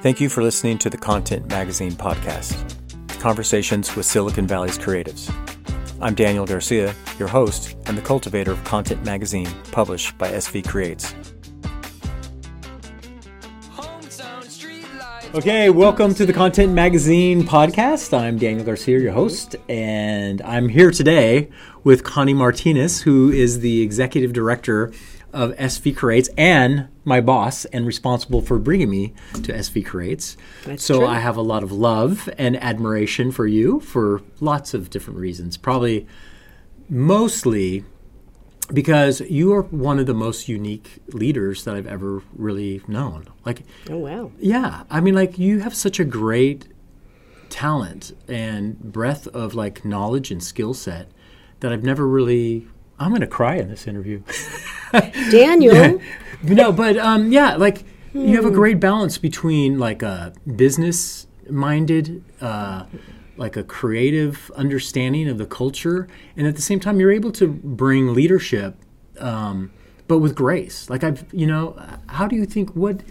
Thank you for listening to the Content Magazine podcast, Conversations with Silicon Valley's Creatives. I'm Daniel Garcia, your host and the cultivator of Content Magazine, published by SV Creates. Okay, welcome to the Content Magazine podcast. I'm Daniel Garcia, your host, and I'm here today with Connie Martinez, who is the executive director of SV Creates and my boss and responsible for bringing me to SV Creates. That's so true. I have a lot of love and admiration for you for lots of different reasons. Probably mostly because you are one of the most unique leaders that I've ever really known. Oh, wow. Yeah. I mean, you have such a great talent and breadth of, knowledge and skill set that I've never really... I'm going to cry in this interview. Daniel. Yeah. No, but, you have a great balance between, a business-minded, a creative understanding of the culture, and at the same time, you're able to bring leadership, but with grace. How do you think,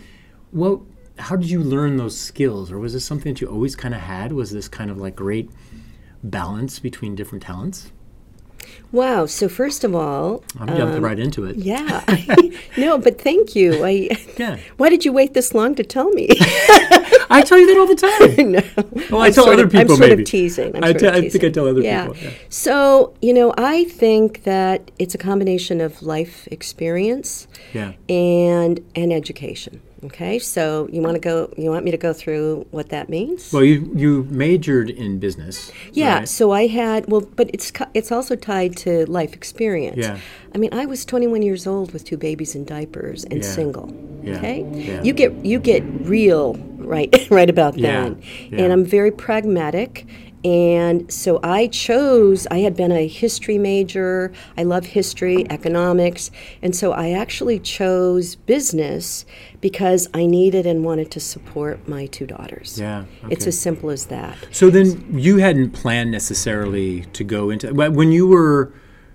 how did you learn those skills? Or was this something that you always kind of had? Was this kind of great balance between different talents? Wow. So first of all... I'm jumping right into it. Yeah. No, but thank you. Yeah. Why did you wait this long to tell me? I tell you that all the time. No. Well, I tell other people I'm sort maybe. of teasing. I think I tell other people. Yeah. So, I think that it's a combination of life experience and education. Okay, so you want me to go through what that means? Well, you majored in business. Yeah, right? so I had, but it's also tied to life experience. Yeah. I mean, I was 21 years old with 2 babies in diapers and single. Yeah. Okay? Yeah. You get real right about then. Yeah. And I'm very pragmatic. And so I had been a history major. I love history, economics. And so I actually chose business because I needed and wanted to support my 2 daughters. Yeah. Okay. It's as simple as that. So then you hadn't planned necessarily to go into, when you were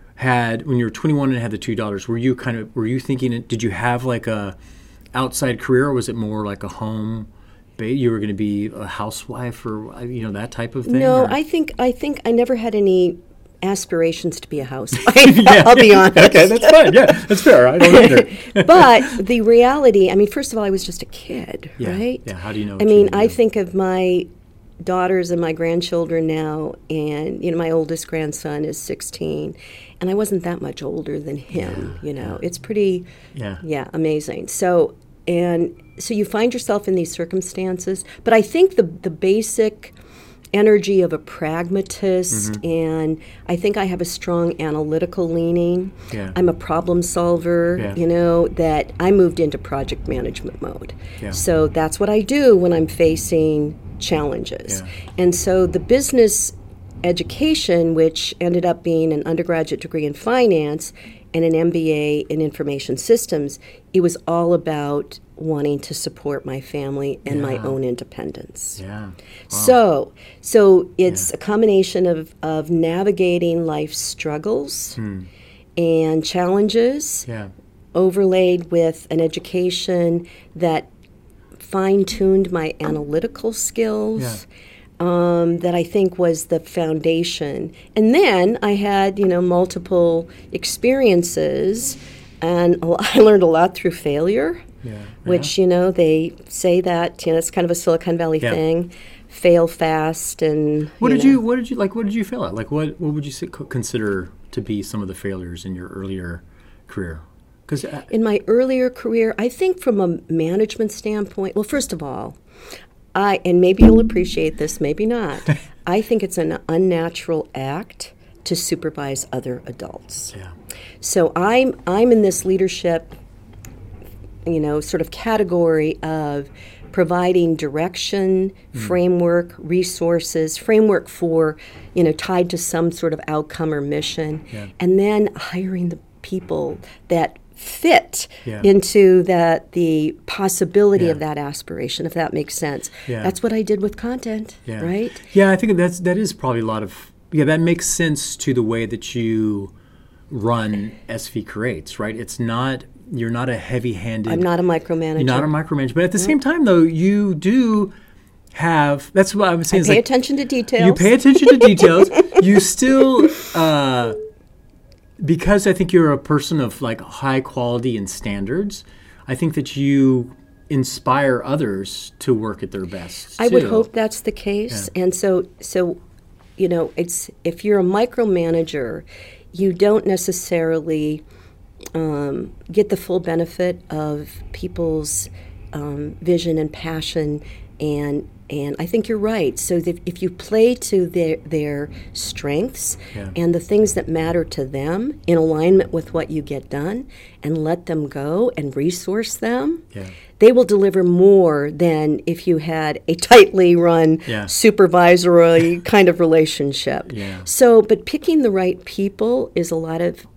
21 and had the 2 daughters, were you thinking, did you have a outside career, or was it more like a home? You were going to be a housewife, or that type of thing? No, or? I think I never had any aspirations to be a housewife. I'll be honest. Okay, that's fine. Yeah, that's fair. I don't either. But the reality, first of all, I was just a kid, right? Yeah. How do you know? I think of my daughters and my grandchildren now, and my oldest grandson is 16, and I wasn't that much older than him. It's pretty, amazing. So you find yourself in these circumstances, but I think the basic energy of a pragmatist, and I think I have a strong analytical leaning. Yeah. I'm a problem solver, that I moved into project management mode. Yeah. So that's what I do when I'm facing challenges. Yeah. And so the business education, which ended up being an undergraduate degree in finance and an MBA in information systems, it was all about wanting to support my family and my own independence. Yeah. So Wow. it's a combination of navigating life's struggles and challenges, overlaid with an education that fine-tuned my analytical skills. That I think was the foundation. And then I had, multiple experiences, and I learned a lot through failure, which, they say that, it's kind of a Silicon Valley thing, fail fast. And what did you fail at? What would you consider to be some of the failures in your earlier career? In my earlier career, I think from a management standpoint, well, first of all, and maybe you'll appreciate this, maybe not. I think it's an unnatural act to supervise other adults. Yeah. So I'm in this leadership, sort of category of providing direction, framework, resources, framework for, tied to some sort of outcome or mission, and then hiring the people that fit into the possibility of that aspiration, if that makes sense. Yeah. That's what I did with content, right? Yeah, I think that is probably a lot of, that makes sense to the way that you run SV Creates, right? It's not you're not a heavy-handed. I'm not a micromanager. You're not a micromanager, but at the same time, though, you do have. That's what I was saying. Pay attention to details. You pay attention to details. You still, because I think you're a person of like high quality and standards. I think that you inspire others to work at their best. I would hope that's the case, and so it's if you're a micromanager, you don't necessarily get the full benefit of people's vision and passion, and I think you're right. So that if you play to their strengths and the things that matter to them in alignment with what you get done, and let them go and resource them, they will deliver more than if you had a tightly run supervisory kind of relationship. So, but picking the right people is a lot of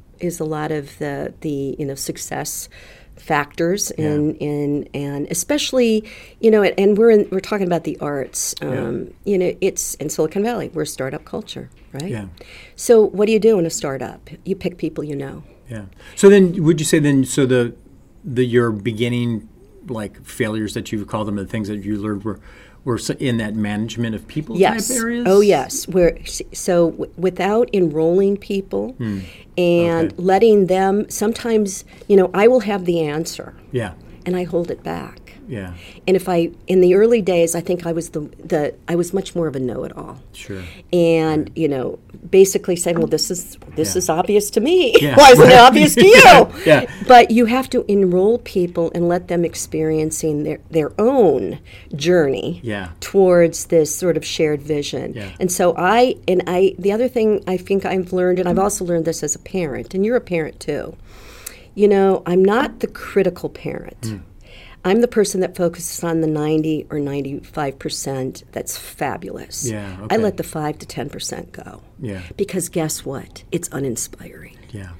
the success factors and especially and we're talking about the arts. It's in Silicon Valley. We're a startup culture, right? So what do you do in a startup? You pick people you know. So then would you say the your beginning like failures that you would call them, the things that you learned were in that management of people type areas? Oh yes. Without enrolling people and letting them, sometimes I will have the answer. And I hold it back. And in the early days, I think I was I was much more of a know-it-all. And basically saying, well, this is obvious to me. Why isn't it obvious to you? But you have to enroll people and let them experiencing their own journey towards this sort of shared vision. And so the other thing I think I've learned, and I've also learned this as a parent, and you're a parent too. I'm not the critical parent. I'm the person that focuses on the 90 or 95% that's fabulous. I let the 5 to 10% go. Because guess what? It's uninspiring.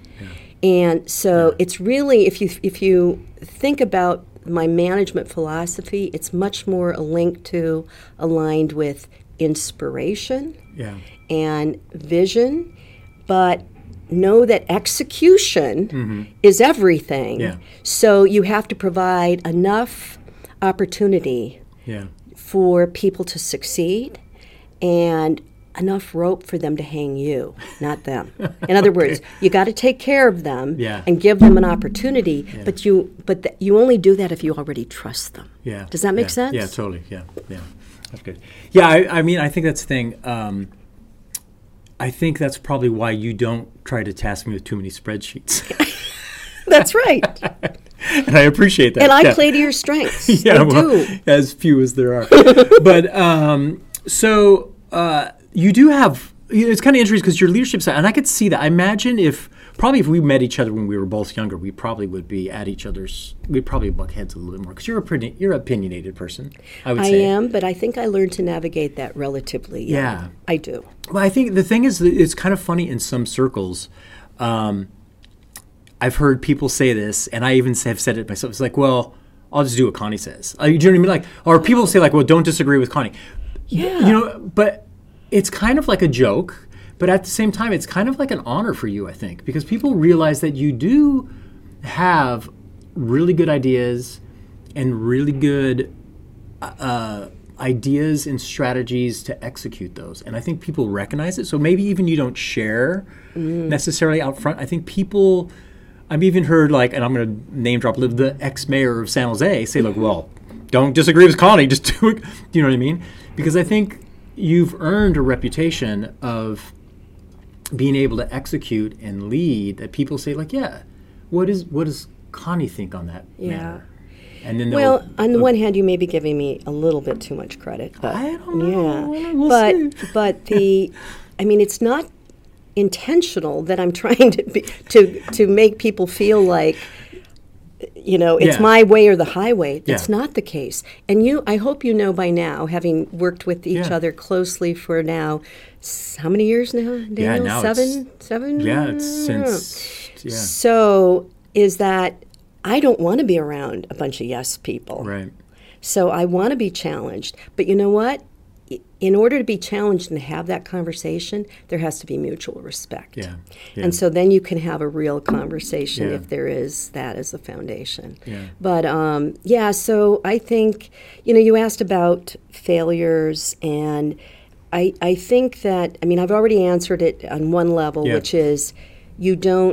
And so it's really, if you think about my management philosophy, it's much more aligned with inspiration and vision, but know that execution is everything. So you have to provide enough opportunity for people to succeed and enough rope for them to hang you, not them. In other words, you got to take care of them and give them an opportunity, but you only do that if you already trust them. Does that make sense? Yeah, totally. Yeah. That's good. Yeah, I mean, I think that's the thing. I think that's probably why you don't try to task me with too many spreadsheets. That's right. And I appreciate that. And I play to your strengths. I do. As few as there are. But so you do have, it's kind of interesting because your leadership side, and I could see that. I imagine if we met each other when we were both younger, we probably would be at each other's, we'd probably buck heads a little bit more because you're an opinionated person, I would say. I am, but I think I learned to navigate that relatively young. Yeah. I do. Well, I think the thing is that it's kind of funny in some circles. I've heard people say this, and I even have said it myself. It's like, well, I'll just do what Connie says. Do you know what I mean? Like, or people say like, well, don't disagree with Connie. But it's kind of like a joke. But at the same time, it's kind of like an honor for you, I think, because people realize that you do have really good ideas and really good ideas and strategies to execute those. And I think people recognize it. So maybe even you don't share necessarily out front. I think people, I've even heard like, and I'm going to name drop the ex-mayor of San Jose say like, well, don't disagree with Connie, just do it. Do you know what I mean? Because I think you've earned a reputation of being able to execute and lead that people say like, what does Connie think on that matter? And then on the one hand, you may be giving me a little bit too much credit, but I don't know. We'll see. But it's not intentional that I'm trying to make people feel like it's my way or the highway. That's not the case. And I hope you know by now, having worked with each other closely for now, how many years now, Daniel? Yeah, now Seven? Yeah, it's since. So is that I don't want to be around a bunch of yes people. Right. So I want to be challenged. But you know what? in order to be challenged and have that conversation, there has to be mutual respect. Yeah. And so then you can have a real conversation Yeah. if there is that as a foundation. Yeah. But so I think, you asked about failures, and I think that, I've already answered it on one level, Yeah. which is you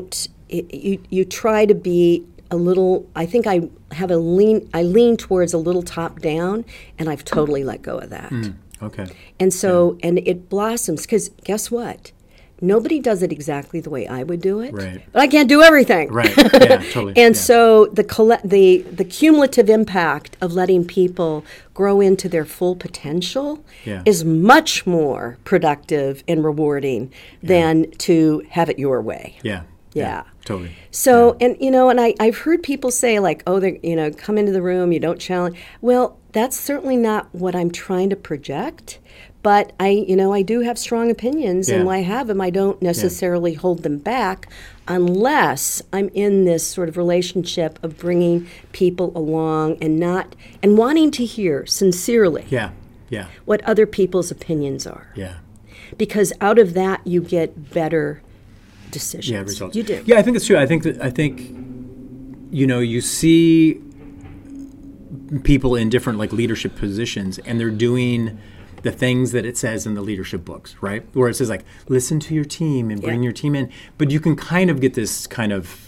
try to be a little, I think I lean towards a little top down, and I've totally let go of that. Okay. And so, and it blossoms, because guess what? Nobody does it exactly the way I would do it. Right. But I can't do everything. Right. Yeah, totally. And Yeah. so the cumulative impact of letting people grow into their full potential Yeah. is much more productive and rewarding than to have it your way. Yeah. Yeah. Totally. So, and I've heard people say like, oh, they come into the room, you don't challenge. Well, that's certainly not what I'm trying to project. But I do have strong opinions, and Yeah. when I have them, I don't necessarily hold them back unless I'm in this sort of relationship of bringing people along and wanting to hear sincerely Yeah. Yeah. what other people's opinions are. Yeah. Because out of that, you get better decisions. Yeah, results. You do. Yeah, I think it's true. I think you see people in different like leadership positions, and they're doing the things that it says in the leadership books, right? Where it says like, listen to your team and bring your team in. But you can kind of get this kind of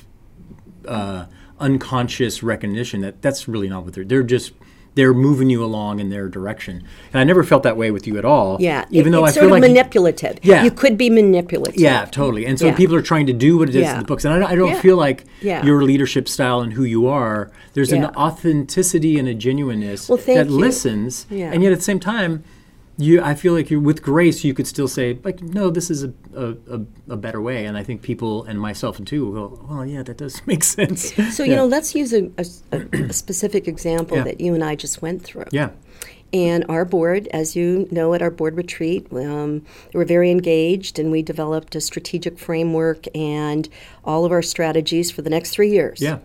unconscious recognition that that's really not what they're moving you along in their direction. And I never felt that way with you at all. Yeah, even though I it's feel sort of like manipulative. Yeah. You could be manipulative. Yeah, totally. And so Yeah. people are trying to do what it is Yeah. in the books. And I don't Yeah. feel like Yeah. your leadership style and who you are, there's an Yeah. authenticity and a genuineness Well, thank that you. listens. Yeah. And yet at the same time, I feel like you're with grace, you could still say, like, no, this is a better way. And I think people, and myself too, will go, well, yeah, that does make sense. So, Yeah. let's use a specific example Yeah. that you and I just went through. Yeah. And our board, as you know, at our board retreat, they were very engaged, and we developed a strategic framework and all of our strategies for the next 3 years. Yeah.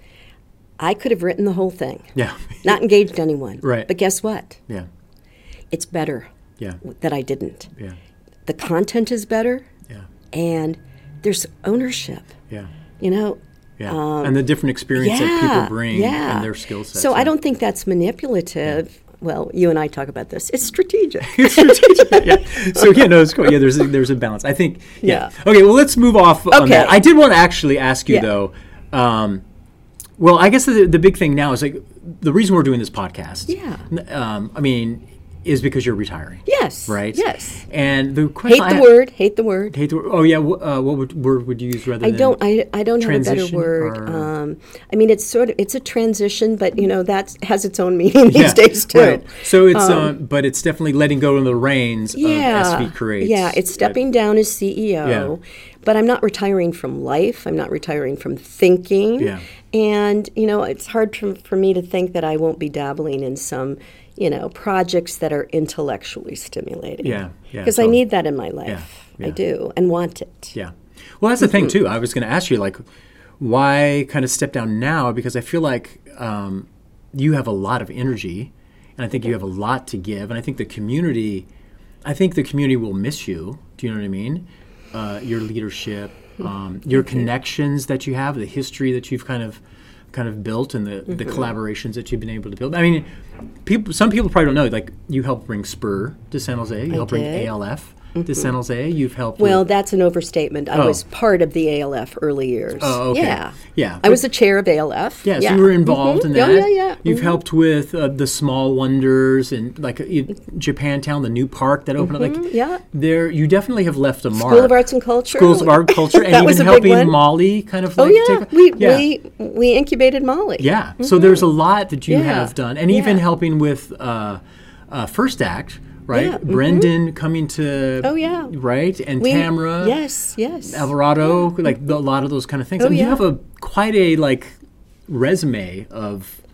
I could have written the whole thing, Yeah. not engaged anyone. Right. But guess what? Yeah. It's better Yeah. that I didn't. Yeah. The content is better, Yeah. and there's ownership. Yeah. Yeah. And the different experience that people bring and their skill sets. So I don't think that's manipulative. Well, you and I talk about this. It's strategic. Yeah. So it's cool. Yeah, there's a balance. I think. Yeah. Okay. Well, let's move off on that. I did want to actually ask you though. Well, I guess the big thing now is like the reason we're doing this podcast. Yeah. Is because you're retiring. Yes. Right. Yes. And the question. Hate the word. Hate the word. Oh yeah. What word would you use rather than? I don't have a better word. It's a transition, but that has its own meaning these days too. Right. So it's but it's definitely letting go of the reins of SV Creates. Yeah, it's stepping down as CEO. Yeah. But I'm not retiring from life. I'm not retiring from thinking. Yeah. And it's hard for me to think that I won't be dabbling in some projects that are intellectually stimulating. Yeah. Because I need that in my life. Yeah. I do, and want it. Yeah. Well, that's the thing too. I was going to ask you, like, why kind of step down now? Because I feel like you have a lot of energy, and I think you have a lot to give, and I think the community will miss you. Do you know what I mean? Your leadership, your connections that you have, the history that you've kind of built, and the collaborations that you've been able to build. I mean, some people probably don't know. Like, you helped bring SPUR to San Jose. You helped bring ALF to San Jose. You've helped. Well, that's an overstatement. I was part of the ALF early years. Oh, okay. Yeah. I was the chair of ALF. Yeah, so you were involved in that. Yeah. You've helped with the Small Wonders and like Japantown, the new park that opened up. There, you definitely have left a mark. School of Arts and Culture. Schools of Art and Culture, and even helping Molly kind of. We incubated Molly. Yeah, so there's a lot that you have done, and even helping with First Act. Right, Yeah. Brendan coming to. Oh yeah. Right, and Tamara. Yes. Alvarado, like a lot of those kind of things. You have quite a resume of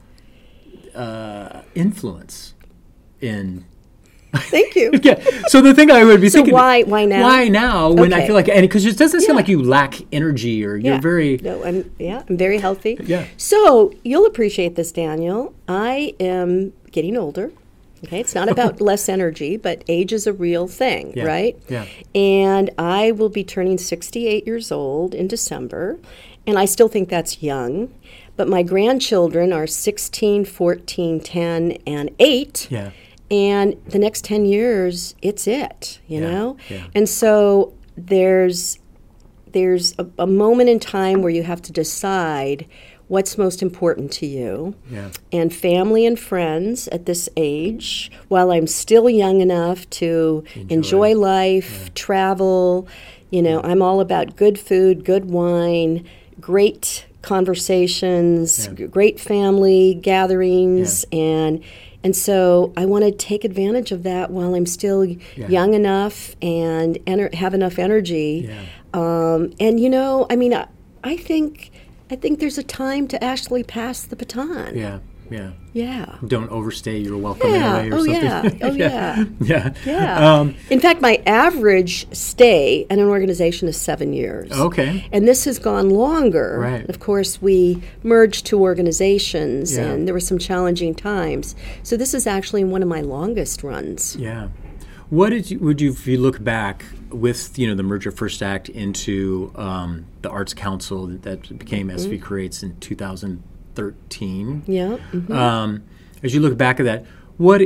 influence in. Thank you. Yeah. So the thing I would be thinking. Why now? Why now? When I feel like, and because it doesn't seem like you lack energy or you're very. No, I'm very healthy. Yeah. So you'll appreciate this, Daniel. I am getting older. Okay, it's not about less energy, but age is a real thing, right? Yeah. And I will be turning 68 years old in December, and I still think that's young. But my grandchildren are 16, 14, 10, and 8. Yeah. And the next 10 years, it's it, you know? Yeah. And so there's a moment in time where you have to decide what's most important to you. Yeah. And family and friends at this age, while I'm still young enough to enjoy life, travel, you know, I'm all about good food, good wine, great conversations, great family gatherings, and so I want to take advantage of that while I'm still young enough and have enough energy. And you know, I mean, I think there's a time to actually pass the baton. Yeah. Don't overstay your welcome anyway or something. Yeah. In fact, my average stay in an organization is 7 years. Okay. And this has gone longer. Right. Of course, we merged two organizations, and there were some challenging times. So this is actually one of my longest runs. Yeah. What if you look back with the merger of First Act into the Arts Council that became SV Creates in 2013? Yeah. As you look back at that, what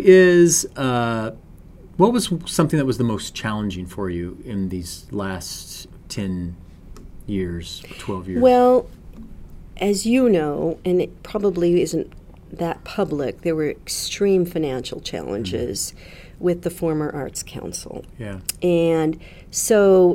was something that was the most challenging for you in these last 10 years, 12 years? Well, as you know, and it probably isn't that public, there were extreme financial challenges with the former Arts Council. Yeah. And so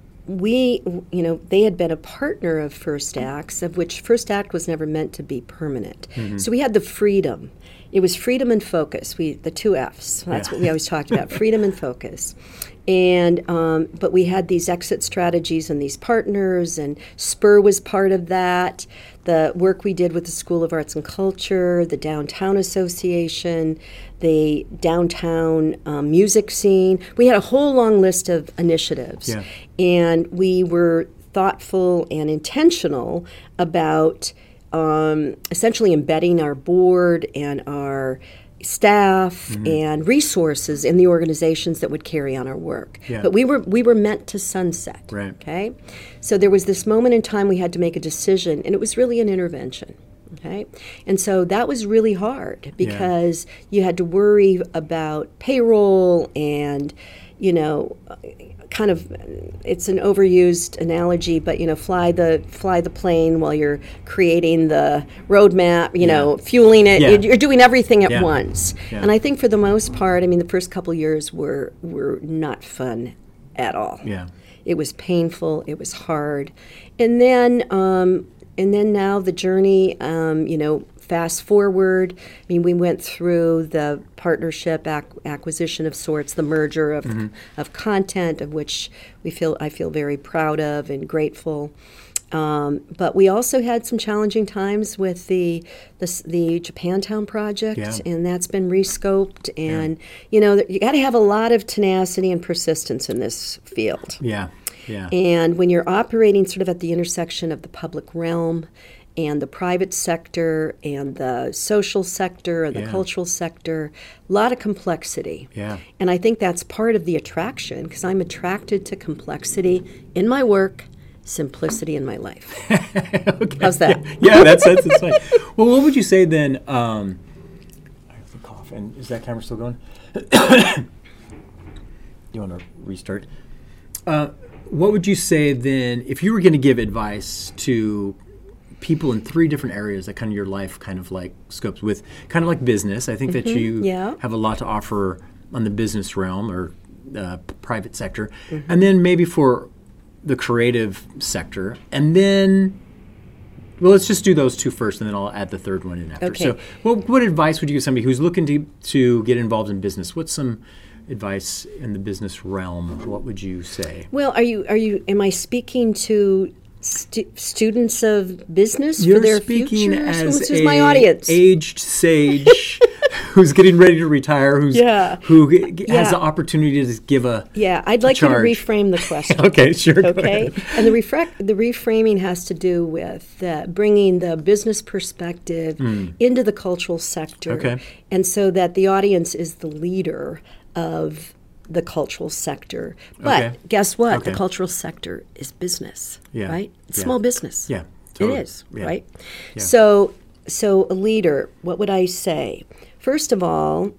they had been a partner of First Act's, of which First Act was never meant to be permanent. So we had the freedom. It was freedom and focus, the two Fs. That's what we always talked about, freedom and focus. And but we had these exit strategies and these partners, and Spur was part of that. The work we did with the School of Arts and Culture, the Downtown Association, the downtown music scene. We had a whole long list of initiatives. And we were thoughtful and intentional about essentially embedding our board and our staff and resources in the organizations that would carry on our work. But we were meant to sunset. Right. Okay? So there was this moment in time we had to make a decision, and it was really an intervention. Okay? And so that was really hard because you had to worry about payroll and, kind of, it's an overused analogy, but fly the plane while you're creating the roadmap, fueling it. You're doing everything at once. And I think for the most part, the first couple years were not fun at all. It was painful. It was hard. And then now the journey, fast forward, we went through the partnership acquisition of sorts, the merger of content, of which I feel very proud of and grateful. But we also had some challenging times with the Japantown project, and that's been rescoped. And you got to have a lot of tenacity and persistence in this field. And when you're operating sort of at the intersection of the public realm and the private sector and the social sector and the cultural sector, a lot of complexity. And I think that's part of the attraction, because I'm attracted to complexity in my work, simplicity in my life. Okay. How's that? That's fine. Well, what would you say then? I have to cough. And is that camera still going? You want to restart? What would you say then, if you were going to give advice to people in three different areas that kind of your life kind of like scopes with, kind of like business? I think that you have a lot to offer on the business realm or private sector. And then maybe for the creative sector. And then, well, let's just do those two first, and then I'll add the third one in after. Okay. So what advice would you give somebody who's looking to get involved in business? What's some advice in the business realm? What would you say? Well, am I speaking to students of business You're for their speaking future? as Who's my audience? Aged sage who's getting ready to retire, who has the opportunity to give a I'd like you to charge. reframe the question. Okay, sure. Okay, and the reframing has to do with bringing the business perspective into the cultural sector, and so that the audience is the leader of the cultural sector. But guess what? The cultural sector is business, right? It's small business. Yeah, totally. It is, right? Yeah. So a leader, what would I say? First of all,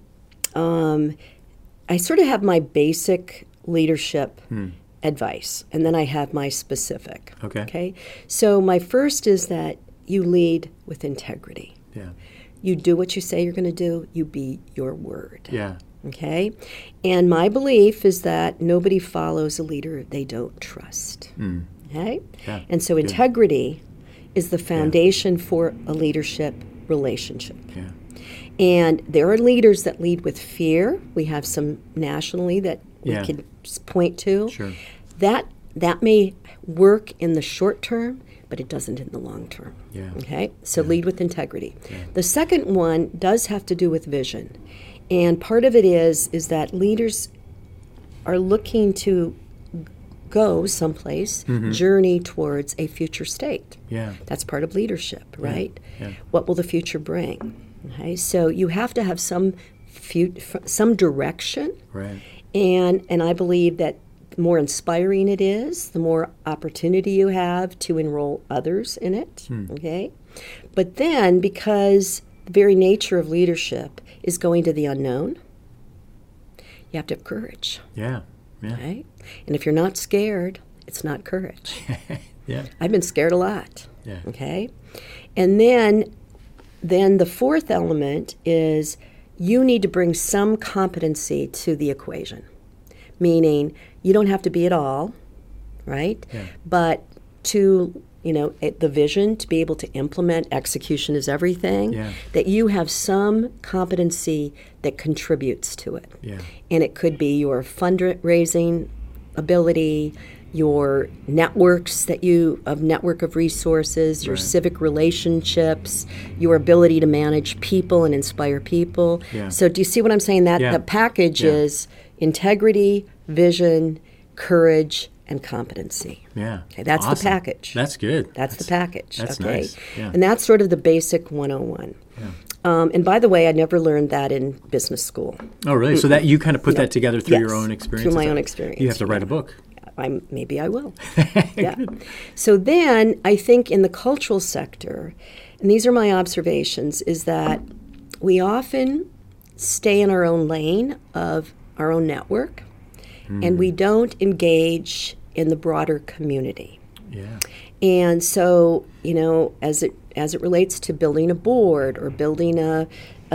I sort of have my basic leadership advice, and then I have my specific. Okay. So my first is that you lead with integrity. Yeah. You do what you say you're going to do. You be your word. Yeah. Okay? And my belief is that nobody follows a leader they don't trust. Okay? Yeah. And so integrity is the foundation for a leadership relationship. Yeah. And there are leaders that lead with fear. We have some nationally that we can point to. Sure. That may work in the short term, but it doesn't in the long term. Yeah. Okay? So lead with integrity. Yeah. The second one does have to do with vision. And part of it is that leaders are looking to go someplace, journey towards a future state. Yeah. That's part of leadership, right? Yeah. What will the future bring? Okay, so you have to have some direction. Right. And I believe that the more inspiring it is, the more opportunity you have to enroll others in it. Okay? But then, because the very nature of leadership is going to the unknown, you have to have courage. Yeah. Yeah. Right? And if you're not scared, it's not courage. Yeah. I've been scared a lot. Yeah. Okay? And then the fourth element is you need to bring some competency to the equation. Meaning you don't have to be it all, right? Yeah. But the vision to be able to implement, execution is everything, that you have some competency that contributes to it. Yeah. And it could be your fundraising ability, your networks network of resources, your civic relationships, your ability to manage people and inspire people. Yeah. So do you see what I'm saying? That the package is integrity, vision, courage, and competency. Yeah. Okay, that's awesome. the package. That's good. That's the package. That's okay? nice. Yeah. And that's sort of the basic 101. Yeah. And by the way, I never learned that in business school. Oh, really? So that you kind of put that together through your own experience? Through my own experience. You have to write a book. Maybe I will. Yeah. So then I think in the cultural sector, and these are my observations, is that we often stay in our own lane of our own network, and we don't engage in the broader community. Yeah. And so, as it relates to building a board or building an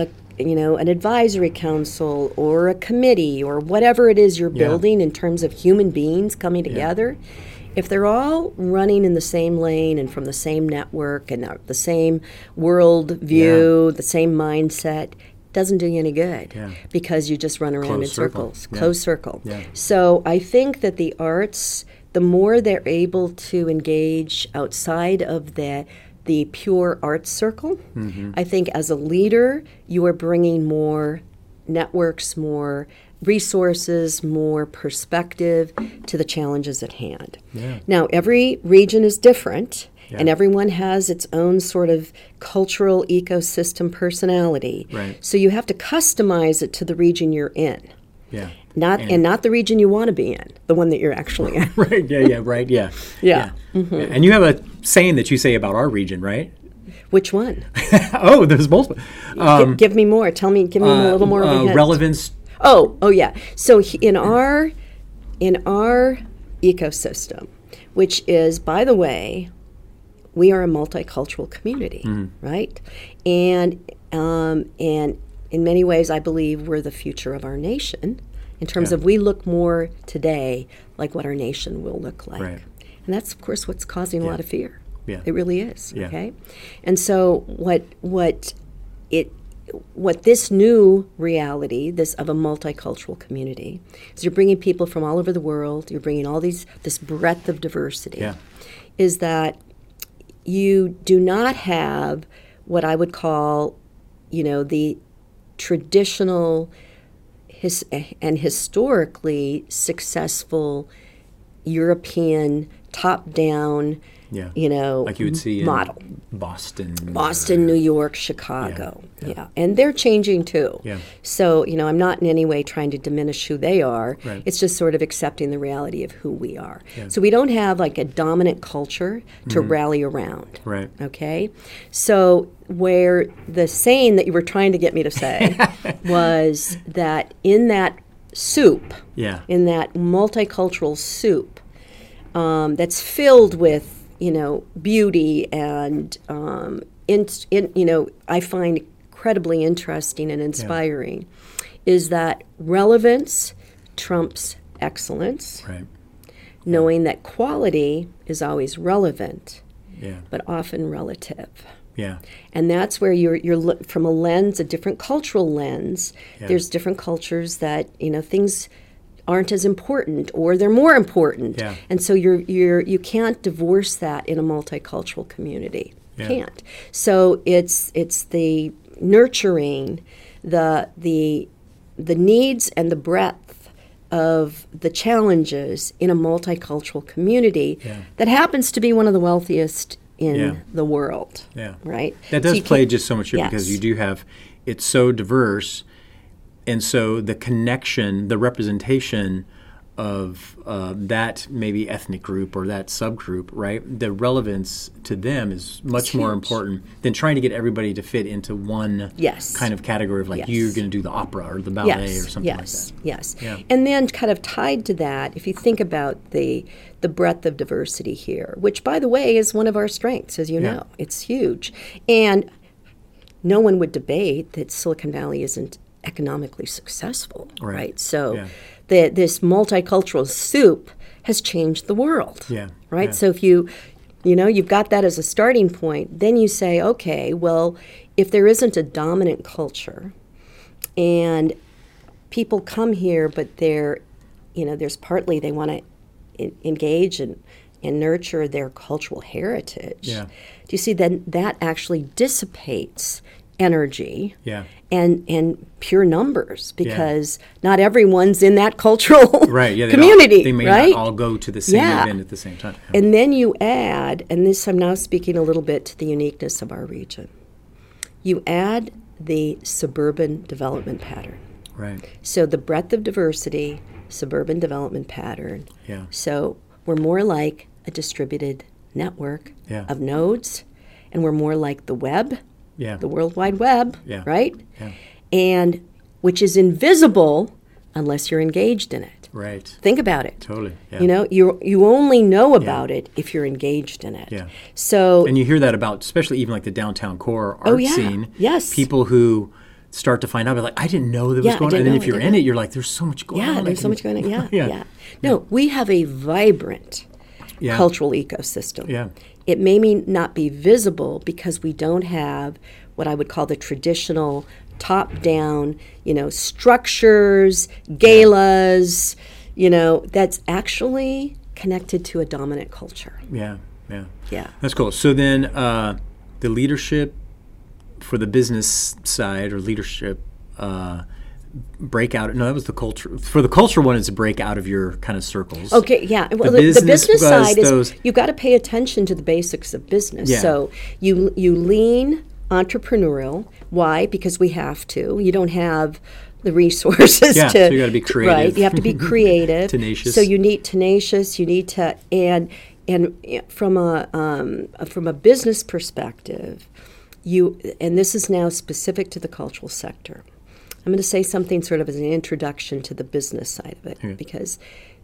advisory council or a committee or whatever it is you're building in terms of human beings coming together, if they're all running in the same lane and from the same network and the same world view, the same mindset, doesn't do you any good because you just run around in circles. Closed circle. Yeah. So I think that the arts, the more they're able to engage outside of the pure arts circle, I think as a leader, you are bringing more networks, more resources, more perspective to the challenges at hand. Yeah. Now, every region is different, and everyone has its own sort of cultural ecosystem personality. Right. So you have to customize it to the region you're in. Yeah. Not the region you want to be in, the one that you're actually in. Right. Yeah. Right. Yeah. Yeah. And you have a saying that you say about our region, right? Which one? Oh, there's multiple. Give me more. Give me a little more of a hint. Relevance. Oh yeah. So in our ecosystem, which is, by the way, we are a multicultural community, right? And in many ways, I believe we're the future of our nation in terms of we look more today like what our nation will look like. Right. And that's, of course, what's causing a lot of fear. Yeah. It really is, Yeah. okay? And so what this new reality, this of a multicultural community, is you're bringing people from all over the world, you're bringing this breadth of diversity, is that you do not have what I would call, the traditional and historically successful European top-down, like you would see model. In Boston, New York, Chicago. Yeah. And they're changing too. Yeah. So, I'm not in any way trying to diminish who they are. Right. It's just sort of accepting the reality of who we are. Yeah. So we don't have like a dominant culture to rally around. Right. Okay? So where the saying that you were trying to get me to say was that in that soup, in that multicultural soup, that's filled with beauty and I find incredibly interesting and inspiring, is that relevance trumps excellence. Right. Knowing that quality is always relevant, but often relative. Yeah. And that's where you're from a lens, a different cultural lens. There's different cultures that things aren't as important, or they're more important. Yeah. And so you can't divorce that in a multicultural community. You can't. So it's the nurturing the needs and the breadth of the challenges in a multicultural community that happens to be one of the wealthiest in the world. Yeah. Right? That does play just so much here because you do have, it's so diverse. And so the connection, the representation of that maybe ethnic group or that subgroup, right? The relevance to them is much more important than trying to get everybody to fit into one kind of category of like you're going to do the opera or the ballet or something like that. Yes. Yeah. And then kind of tied to that, if you think about the breadth of diversity here, which by the way is one of our strengths, as you know, it's huge. And no one would debate that Silicon Valley isn't economically successful, right? So this multicultural soup has changed the world, right? So if you've got that as a starting point, then you say, okay, well, if there isn't a dominant culture and people come here, but there's partly they want to engage and nurture their cultural heritage. Do you see that actually dissipates energy and pure numbers because not everyone's in that cultural community. They may not all go to the same event at the same time. And then you add, and this I'm now speaking a little bit to the uniqueness of our region, you add the suburban development pattern. Right. So the breadth of diversity, suburban development pattern. So we're more like a distributed network of nodes, and we're more like the web. The World Wide Web, right? And which is invisible unless you're engaged in it. Right. Think about it. Totally. Yeah. You only know about it if you're engaged in it. So and you hear that about especially even like the downtown core art scene. People who start to find out, like, I didn't know that was going on. And then if you're in it, you're like, there's so much going on. Yeah, there's so much going on. No, we have a vibrant cultural ecosystem. It may not be visible because we don't have what I would call the traditional top-down, structures, galas, that's actually connected to a dominant culture. Yeah. That's cool. So then the leadership for the business side or leadership breakout. No, that was the culture. For the culture one, it's a break out of your kind of circles. Okay, yeah. Well, the business side is you've got to pay attention to the basics of business. So you lean entrepreneurial. Why? Because we have to. You don't have the resources to. So you got to be creative. Right. You have to be creative. Tenacious. So you need tenacious. You need to and from a business perspective, and this is now specific to the cultural sector. I'm going to say something sort of as an introduction to the business side of it, because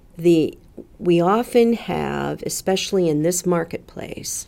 we often have, especially in this marketplace,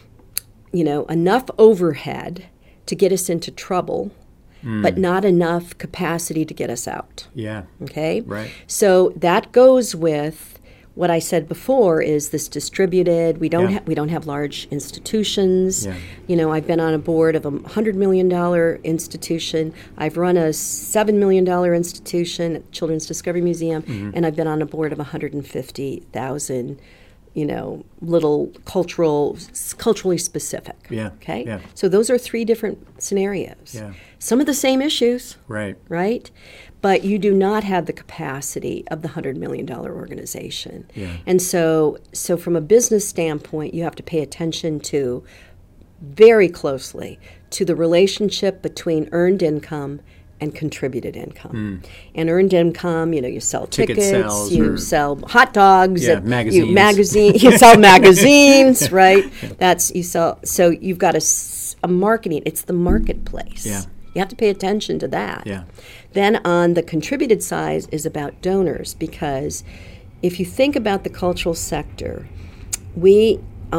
enough overhead to get us into trouble, but not enough capacity to get us out. Okay? Right. So that goes with what I said before is this distributed. We don't have large institutions. I've been on a board of $100 million institution. I've run a $7 million institution at Children's Discovery Museum, and I've been on a board of 150,000 little culturally specific. Yeah. Okay. Yeah. So those are 3 different scenarios. Yeah. Some of the same issues. Right. Right. But you do not have the capacity of the $100 million organization. Yeah. And so from a business standpoint, you have to pay attention to very closely to the relationship between earned income and contributed income. And earned income, you sell tickets, you sell hot dogs, magazines. You sell magazines, right? So you've got a marketing, it's the marketplace. Yeah. You have to pay attention to that. Yeah. Then on the contributed side is about donors, because if you think about the cultural sector, we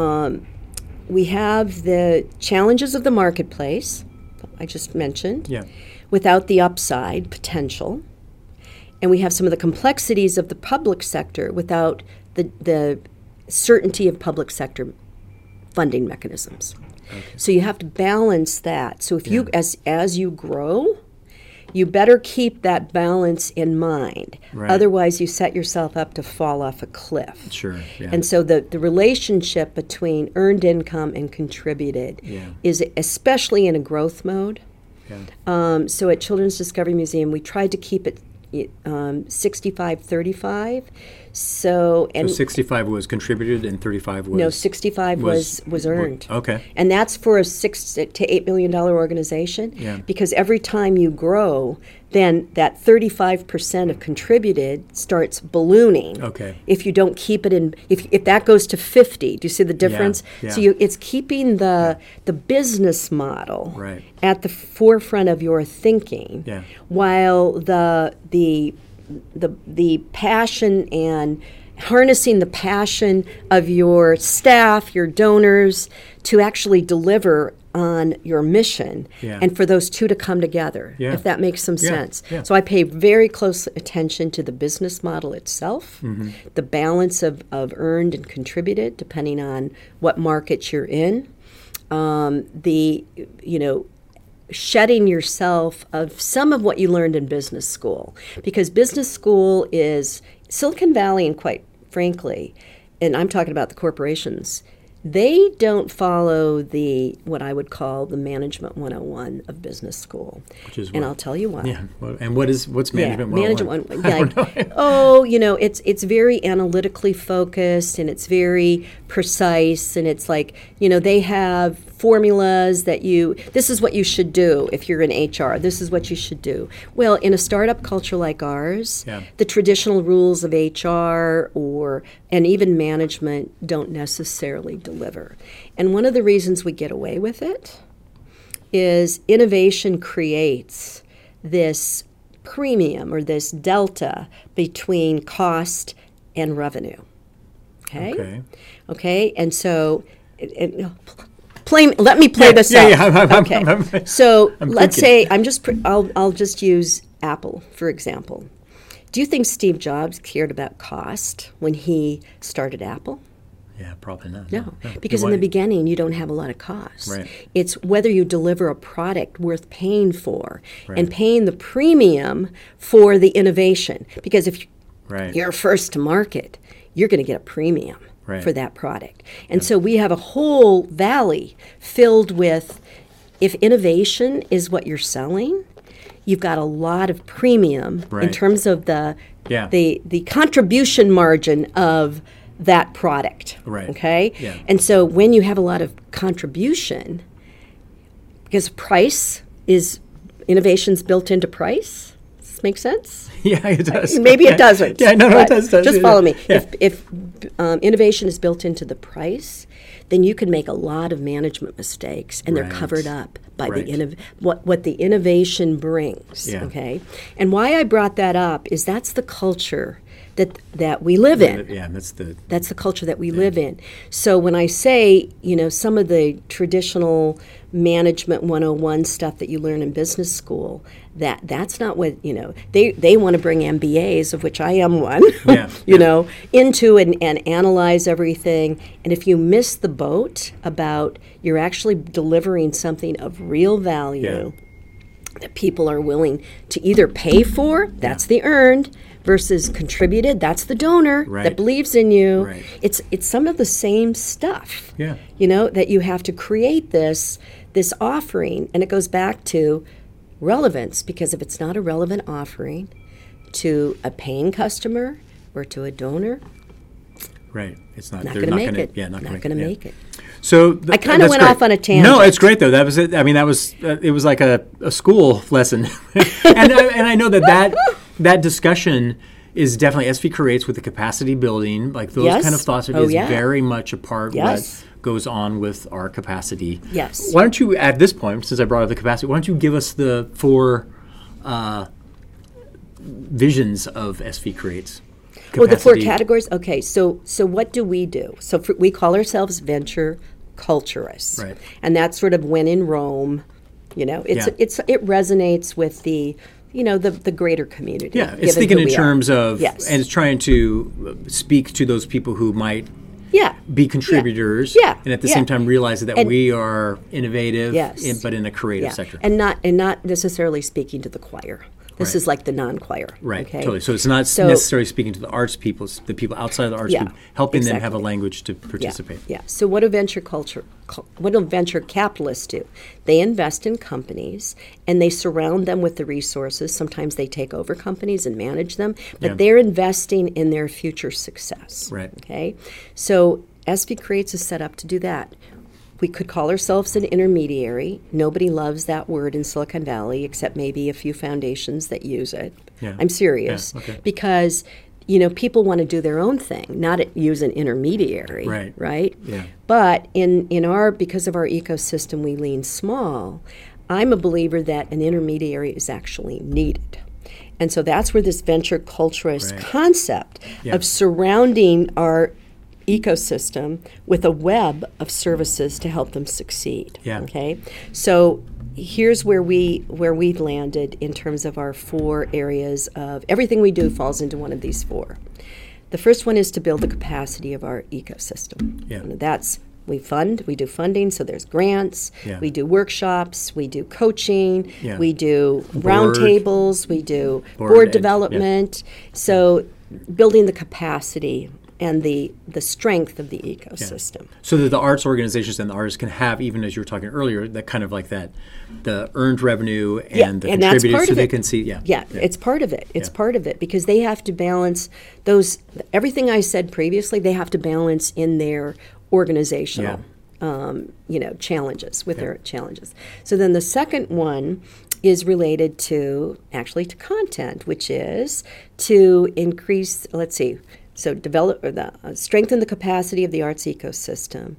have the challenges of the marketplace, I just mentioned, without the upside potential. And we have some of the complexities of the public sector without the certainty of public sector funding mechanisms. Okay. So you have to balance that. So if you, as you grow, you better keep that balance in mind. Right. Otherwise, you set yourself up to fall off a cliff. Sure. Yeah. And so the relationship between earned income and contributed is, especially in a growth mode. Yeah. So at Children's Discovery Museum, we tried to keep it 65-35. So 65 was contributed and 35 was... No, 65 was earned. Okay. And that's for a $6 to $8 million organization. Yeah. Because every time you grow, then that 35% of contributed starts ballooning. Okay. If you don't keep it in, if that goes to 50, do you see the difference? Yeah. So it's keeping the business model at the forefront of your thinking, while the passion and harnessing the passion of your staff, your donors, to actually deliver on your mission, and for those two to come together, if that makes some sense. Yeah. So I pay very close attention to the business model itself, the balance of earned and contributed, depending on what market you're in, shedding yourself of some of what you learned in business school. Because business school is Silicon Valley, and quite frankly, and I'm talking about the corporations, they don't follow what I would call the Management 101 of business school. Which is what? And I'll tell you why. Yeah. And what's Management 101? It's very analytically focused, and it's very precise, and it's like, they have formulas that this is what you should do if you're in HR. This is what you should do. Well, in a startup culture like ours, the traditional rules of HR and even management don't necessarily deliver. And one of the reasons we get away with it is innovation creates this premium or this delta between cost and revenue. Okay. And so... let me play this out. Okay. So let's say I'll just use Apple for example. Do you think Steve Jobs cared about cost when he started Apple? Yeah, probably not. No. Because in the beginning you don't have a lot of costs. Right. It's whether you deliver a product worth paying for and paying the premium for the innovation. Because if you're first to market, you're going to get a premium. For that product. And so we have a whole valley filled with, if innovation is what you're selling, you've got a lot of premium in terms of the contribution margin of that product. Okay? Yeah. And so when you have a lot of contribution, because innovation's built into price. Make sense? Yeah, it does. Maybe it doesn't. Yeah, no, it does. Just follow me. Yeah. If innovation is built into the price, then you can make a lot of management mistakes, and they're covered up by what the innovation brings. Yeah. Okay, and why I brought that up is that's the culture that we live in. Yeah, that's the culture that we live in. So when I say, some of the traditional Management 101 stuff that you learn in business school, that's not what, they want to bring MBAs, of which I am one, into and analyze everything. And if you miss the boat about you're actually delivering something of real value, that people are willing to either pay for, that's the earned, versus contributed, that's the donor that believes in you. Right. It's some of the same stuff. Yeah. That you have to create this offering, and it goes back to relevance, because if it's not a relevant offering to a paying customer or to a donor, right, it's not going to make it. Yeah, not going to make it. So I kind of went off on a tangent. No, it's great though. That was it. I mean, that was it was like a school lesson, and I know that discussion is definitely SV Creates with the capacity building, like those kind of thoughts is very much a part of what goes on with our capacity. Yes. Why don't you, at this point, since I brought up the capacity, why don't you give us the 4 visions of SV Creates? Capacity. Oh, the 4 categories? Okay, so what do? So we call ourselves venture culturists. Right. And that's sort of when in Rome, it resonates with the the greater community. Yeah, it's thinking in terms of, and it's trying to speak to those people who might be contributors, and at the same time realize that we are innovative, but in a creative sector, and not necessarily speaking to the choir. This is like the non-choir. Right, okay? Totally. So it's not necessarily speaking to the arts people, the people outside of the arts people, helping them have a language to participate. Yeah. So what do venture capitalists do? They invest in companies and they surround them with the resources. Sometimes they take over companies and manage them, but they're investing in their future success. Right. Okay. So SV Creates is set up to do that. We could call ourselves an intermediary. Nobody loves that word in Silicon Valley except maybe a few foundations that use it. Yeah. I'm serious. Yeah, okay. Because, people want to do their own thing, not use an intermediary. Right? Yeah. But because of our ecosystem, we lean small. I'm a believer that an intermediary is actually needed. And so that's where this venture culturist concept of surrounding our ecosystem with a web of services to help them succeed. Yeah. Okay. So here's where we've landed in terms of our 4 areas of everything we do falls into one of these 4. The first one is to build the capacity of our ecosystem. Yeah. And that's we do funding, so there's grants, we do workshops, we do coaching, we do roundtables, we do board development. So building the capacity and the strength of the ecosystem. Yeah. So that the arts organizations and the artists can have, even as you were talking earlier, that kind of like that, the earned revenue and the contributors, so they can see. It's part of it. It's part of it because they have to balance those, everything I said previously, they have to balance in their organizational challenges, with their challenges. So then the second one is related to content, which is to increase, so strengthen the capacity of the arts ecosystem,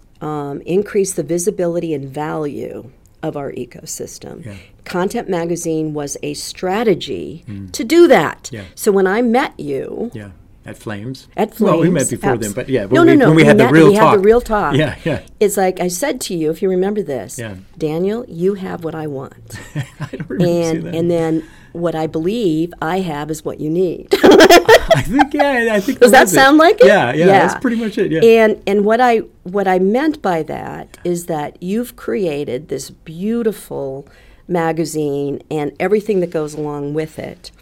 increase the visibility and value of our ecosystem. Yeah. Content Magazine was a strategy to do that. Yeah. So when I met you... Yeah. At Flames? At Flames. Well, we met before then, but when we had the real talk. Yeah. It's like I said to you, if you remember this, Daniel, you have what I want. I don't remember saying that. And then what I believe I have is what you need. I think Does that sound like it? Yeah, that's pretty much it. Yeah. And what I meant by that is that you've created this beautiful magazine and everything that goes along with it,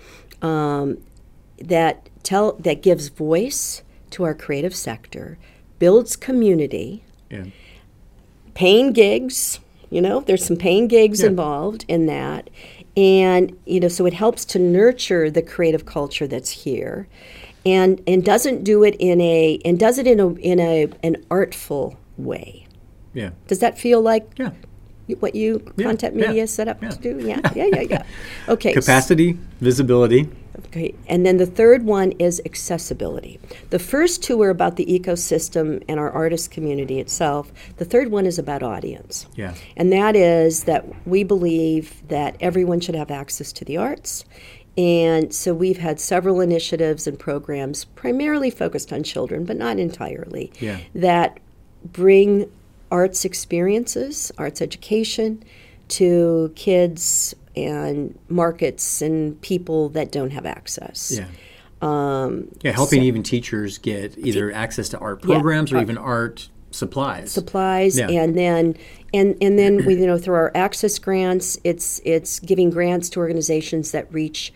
that gives voice to our creative sector, builds community, paying gigs. There's some paying gigs involved in that. And so it helps to nurture the creative culture that's here, and doesn't do it in an artful way. Yeah. Does that feel like what Content Media set up to do? Yeah. Okay. Capacity, visibility. Okay, and then the third one is accessibility. The first 2 are about the ecosystem and our artist community itself. The third one is about audience. Yeah. And that is that we believe that everyone should have access to the arts. And so we've had several initiatives and programs primarily focused on children, but not entirely, that bring arts experiences, arts education to kids and markets and people that don't have access. Helping even teachers get either access to art programs or even art supplies. Yeah. And then we, through our access grants, it's giving grants to organizations that reach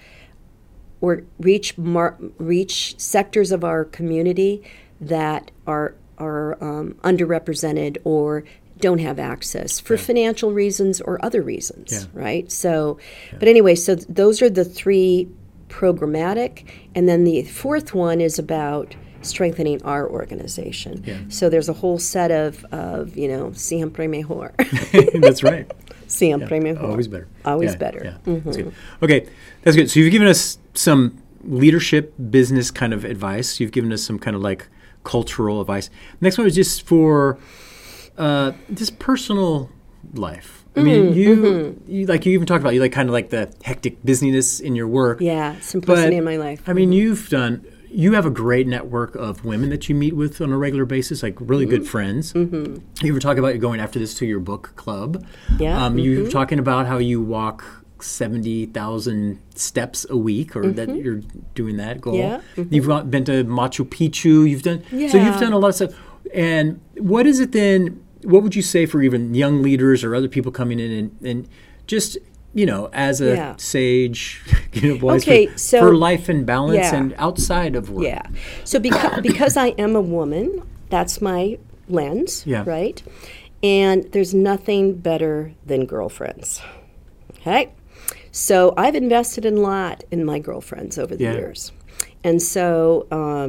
sectors of our community that are underrepresented or don't have access for financial reasons or other reasons, right? So, but anyway, so those are the three programmatic, and then the fourth one is about strengthening our organization. Yeah. So there's a whole set of siempre mejor. That's right. Siempre mejor. Always better. Always better. Yeah. Mm-hmm. That's good. Okay, that's good. So you've given us some leadership, business kind of advice. You've given us some kind of like cultural advice. Next one is just for just personal life. I mean, you like you even talked about you like kind of like the hectic busyness in your work. Yeah, simplicity in my life. I mean, you have a great network of women that you meet with on a regular basis, like really good friends. Mm-hmm. You were talking about going after this to your book club. Yeah. You were talking about how you walk 70,000 steps a week, or that you're doing that goal. Yeah. Mm-hmm. You've been to Machu Picchu. So you've done a lot of stuff. And what is it then? What would you say for even young leaders or other people coming in and just as a sage, voice for life and balance and outside of work? Yeah. So because I am a woman, that's my lens, right? And there's nothing better than girlfriends. Okay. So I've invested a lot in my girlfriends over the years. And so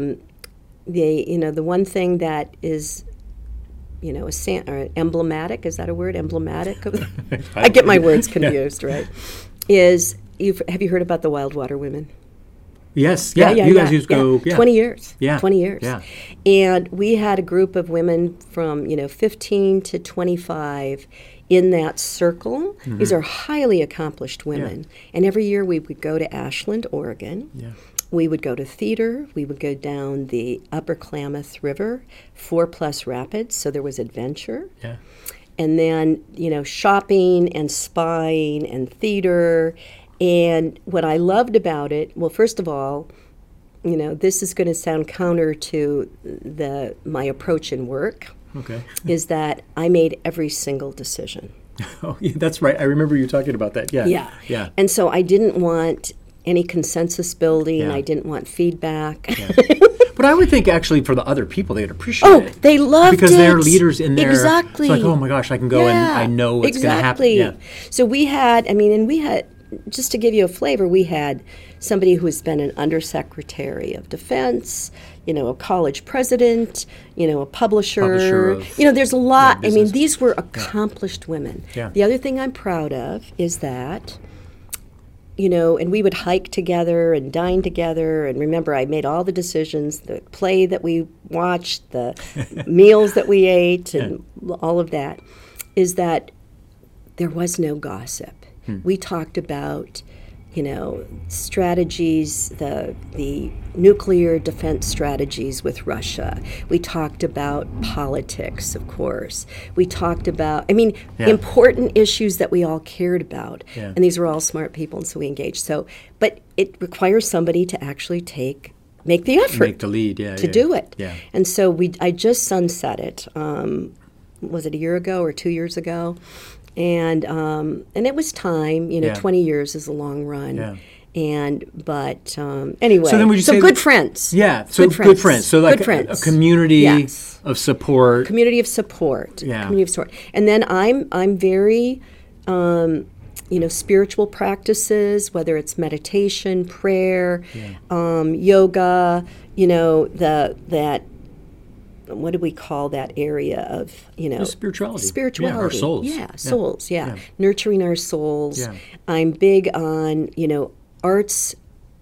the one thing that is emblematic, is that a word? Emblematic? I get my words confused, right? Have you heard about the Wild Water Women? Yes, you guys used to go 20 years. Yeah. 20 years. Yeah. And we had a group of women from 15 to 25 in that circle. Mm-hmm. These are highly accomplished women. Yeah. And every year we would go to Ashland, Oregon. Yeah. We would go to theater. We would go down the Upper Klamath River, 4+ rapids, so there was adventure. Yeah. And then, shopping and spying and theater. And what I loved about it, well, first of all, this is going to sound counter to my approach in work. Okay. Is that I made every single decision. Oh, yeah, that's right. I remember you talking about that. Yeah. Yeah. And so I didn't want any consensus building. I didn't want feedback. Yeah. But I would think actually for the other people, they'd appreciate it. Oh, they loved it. Because they're leaders in there. Exactly. It's like, oh my gosh, I can go and I know what's going to happen. Yeah. So we had, just to give you a flavor, we had somebody who has been an undersecretary of defense, a college president, a publisher there's a lot. These were accomplished women. Yeah. The other thing I'm proud of is that, and we would hike together and dine together. And remember, I made all the decisions, the play that we watched, the meals that we ate, and all of that, is that there was no gossip. We talked about, strategies, the nuclear defense strategies with Russia. We talked about politics, of course. We talked about, important issues that we all cared about. Yeah. And these were all smart people, and so we engaged. But it requires somebody to actually make the effort. Make the lead, to do it. Yeah. And so I just sunset it. Was it a year ago or 2 years ago? And it was time, 20 years is a long run. Yeah. But anyway, so then would you say good friends. Yeah, so good friends. So like a community of support. Community of support. Yeah. Community of support. And then I'm very, spiritual practices, whether it's meditation, prayer, yoga, that. What do we call that area of, spirituality. Spirituality. Yeah, our souls. Yeah, souls, yeah. Nurturing our souls. Yeah. I'm big on, arts